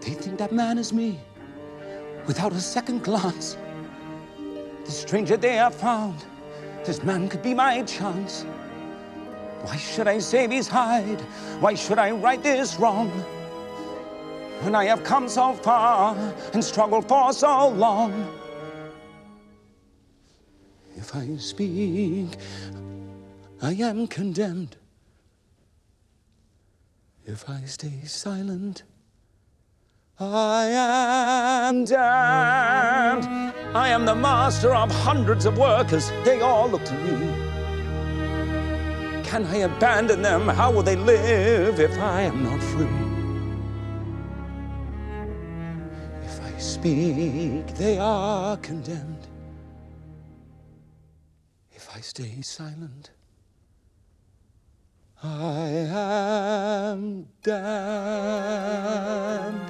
They think that man is me, without a second glance. The stranger they have found, this man could be my chance. Why should I save his hide? Why should I right this wrong? When I have come so far and struggled for so long. If I speak, I am condemned. If I stay silent, I am damned. I am the master of hundreds of workers. They all look to me. Can I abandon them? How will they live if I am not free? If I speak, they are condemned. If I stay silent, I am damned.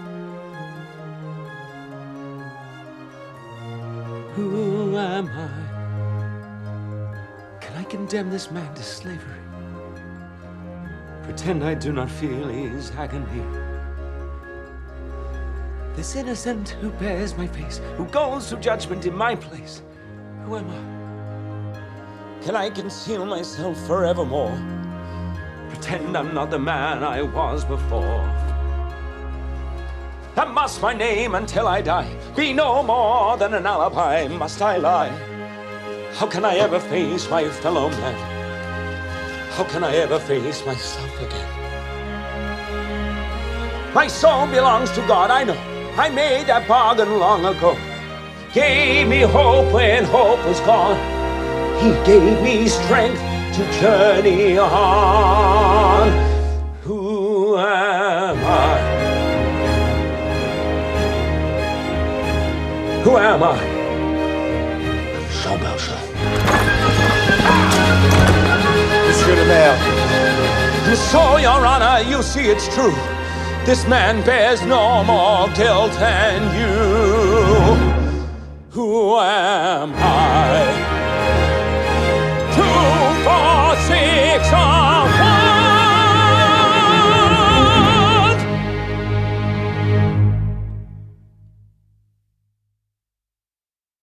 Who am I? Can I condemn this man to slavery? Pretend I do not feel his agony. This innocent who bears my face, who goes to judgment in my place. Who am I? Can I conceal myself forevermore? Pretend I'm not the man I was before. And must my name until I die be no more than an alibi? Must I lie? How can I ever face my fellow man? How can I ever face myself again? My soul belongs to God, I know. I made that bargain long ago. Gave me hope when hope was gone. He gave me strength to journey on. Who am I? Who am I? Jean Valjean. Monsieur le Maire. And so, Your Honor, you see it's true. This man bears no more guilt than you. Who am I? 2, 4, 6,